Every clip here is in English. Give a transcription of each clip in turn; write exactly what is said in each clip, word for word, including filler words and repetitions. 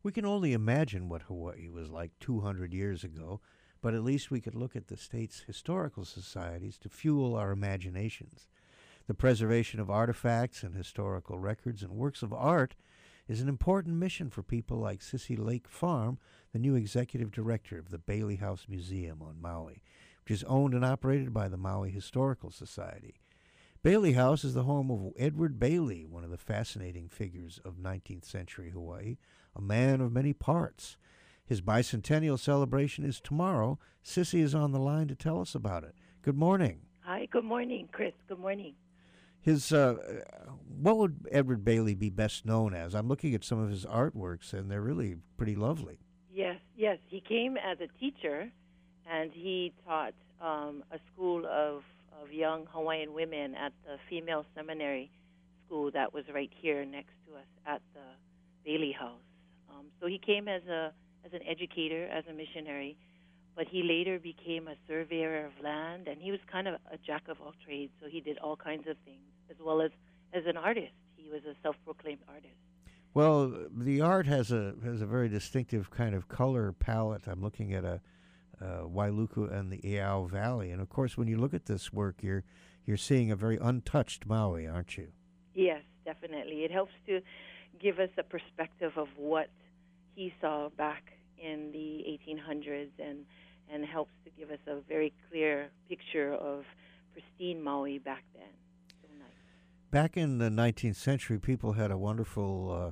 We can only imagine what Hawaii was like two hundred years ago, but at least we could look at the state's historical societies to fuel our imaginations. The preservation of artifacts and historical records and works of art is an important mission for people like Sissy Lake Farm, the new executive director of the Bailey House Museum on Maui, which is owned and operated by the Maui Historical Society. Bailey House is the home of Edward Bailey, one of the fascinating figures of nineteenth century Hawaii, a man of many parts. His bicentennial celebration is tomorrow. Sissy is on the line to tell us about it. Good morning. Hi, good morning, Chris. Good morning. His, uh, what would Edward Bailey be best known as? I'm looking at some of his artworks, and they're really pretty lovely. Yes, yes. He came as a teacher, and he taught um, a school of, of young Hawaiian women at the female seminary school that was right here next to us at the Bailey House. Um, so he came as a as an educator, as a missionary, but he later became a surveyor of land, and he was kind of a jack of all trades, so he did all kinds of things, as well as as an artist. He was a self-proclaimed artist. Well, the art has a has a very distinctive kind of color palette. I'm looking at a uh, Wailuku and the Iao Valley, and of course, when you look at this work, you're you're seeing a very untouched Maui, aren't you? Yes, definitely. It helps to give us a perspective of what he saw back in the eighteen hundreds, and and helps to give us a very clear picture of pristine Maui back then. So nice. Back in the nineteenth century, people had a wonderful uh,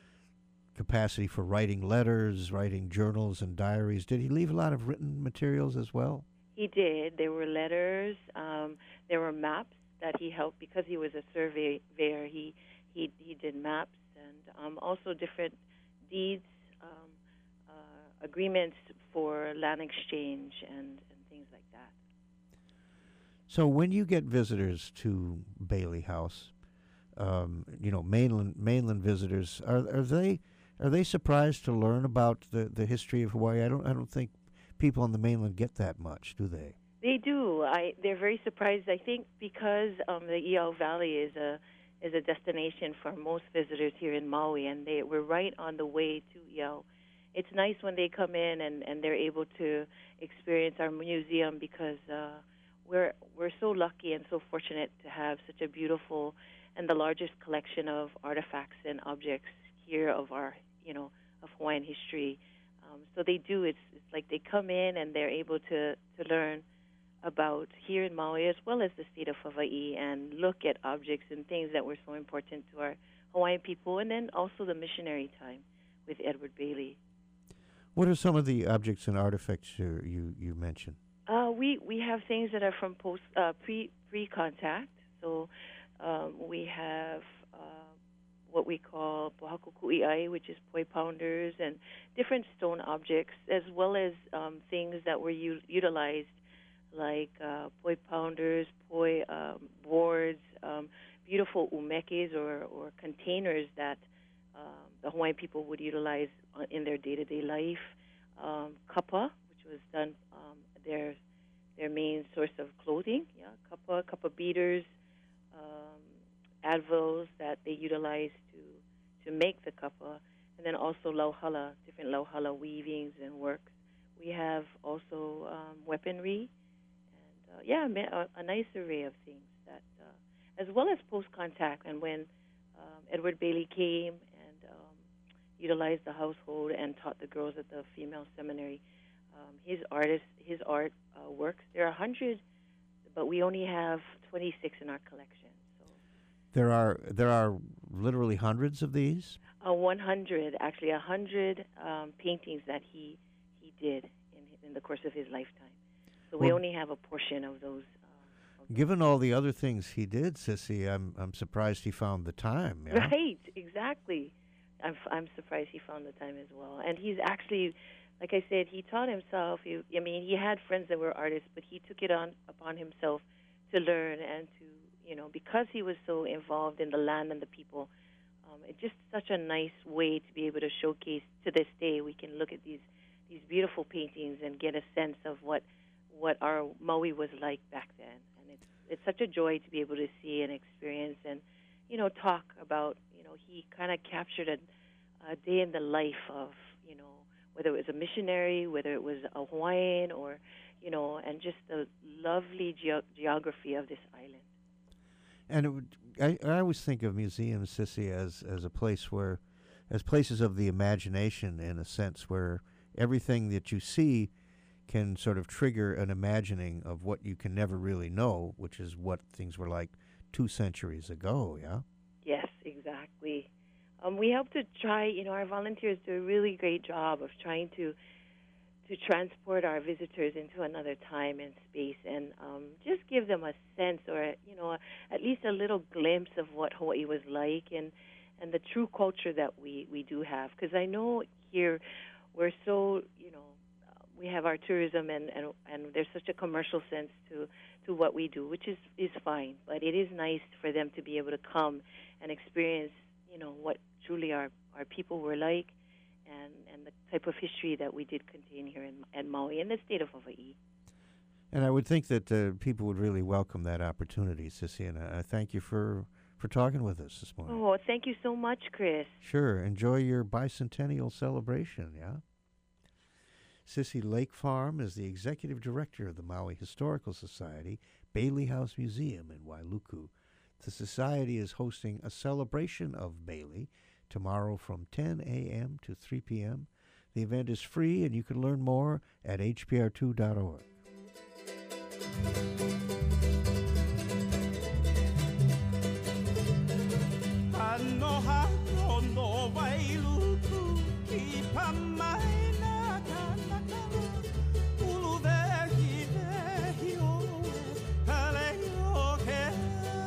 capacity for writing letters, writing journals and diaries. Did he leave a lot of written materials as well? He did. There were letters. Um, there were maps that he helped because he was a surveyor. He he he did maps and um, also different deeds. Um, uh, agreements for land exchange and, and things like that. So when you get visitors to Bailey House, um, you know, mainland mainland visitors, are are they are they surprised to learn about the, the history of Hawaii? I don't I don't think people on the mainland get that much, do they? They do. I they're very surprised. I think because um, the Iao Valley is a is a destination for most visitors here in Maui, and they we're right on the way to Iao. It's nice when they come in and, and they're able to experience our museum because uh, we're we're so lucky and so fortunate to have such a beautiful and the largest collection of artifacts and objects here of our you know of Hawaiian history. Um, so they do. It's it's like they come in and they're able to, to learn about here in Maui as well as the state of Hawaii and look at objects and things that were so important to our Hawaiian people, and then also the missionary time with Edward Bailey. What are some of the objects and artifacts you you, you mentioned? Uh, we we have things that are from post uh, pre pre contact. So um, we have uh, what we call pohaku ku'iai, which is poi pounders, and different stone objects, as well as um, things that were u- utilized like uh, poi pounders, poi um, boards, um, beautiful umekes or or containers that um, the Hawaiian people would utilize in their day-to-day life. Um, kapa, which was done um, their their main source of clothing. Yeah, kapa, kapa beaters, um, advils that they utilize to to make the kapa, and then also lauhala, different lauhala weavings and works. We have also um, weaponry, and uh, yeah, a, a nice array of things that, uh, as well as post-contact. And when um, Edward Bailey came and um, utilized the household and taught the girls at the female seminary, um, his artist, his art uh, works. There are a hundred, but we only have twenty-six in our collection. So there are there are literally hundreds of these. Uh, one hundred, actually, a hundred um, paintings that he he did in in the course of his lifetime. So we Well, only have a portion of those. Uh, of given all the other things he did, Sissy, I'm I'm surprised he found the time. those. Yeah? Right, exactly. I'm f- I'm surprised he found the time as well. And he's actually, like I said, he taught himself. He, I mean, he had friends that were artists, but he took it on upon himself to learn and to, you know, because he was so involved in the land and the people. Um, it's just such a nice way to be able to showcase. To this day, we can look at these these beautiful paintings and get a sense of what what our Maui was like back then. And it's it's such a joy to be able to see and experience and, you know, talk about. You know, he kind of captured a, a day in the life of, you know, whether it was a missionary, whether it was a Hawaiian, or, you know, and just the lovely geo- geography of this island. And it would, I, I always think of museums, Sissy, as, as a place where, as places of the imagination, in a sense, where everything that you see can sort of trigger an imagining of what you can never really know, which is what things were like two centuries ago, yeah? Yes, exactly. Um, we help to try, you know, our volunteers do a really great job of trying to to transport our visitors into another time and space, and um, just give them a sense, or, you know, at least a little glimpse of what Hawaii was like, and, and the true culture that we, we do have. Because I know here we're so, you know, we have our tourism, and, and, and there's such a commercial sense to, to what we do, which is, is fine. But it is nice for them to be able to come and experience, you know, what truly our, our people were like, and, and the type of history that we did contain here in, in Maui and the state of Hawaii. And I would think that uh, people would really welcome that opportunity, Sissy, and I, I thank you for, for talking with us this morning. Oh, thank you so much, Chris. Sure. Enjoy your bicentennial celebration, yeah? Sissy Lake Farm is the executive director of the Maui Historical Society Bailey House Museum in Wailuku. The society is hosting a celebration of Bailey tomorrow from ten a.m. to three p.m. The event is free, and you can learn more at h p r two dot org.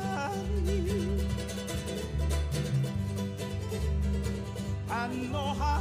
Aloha.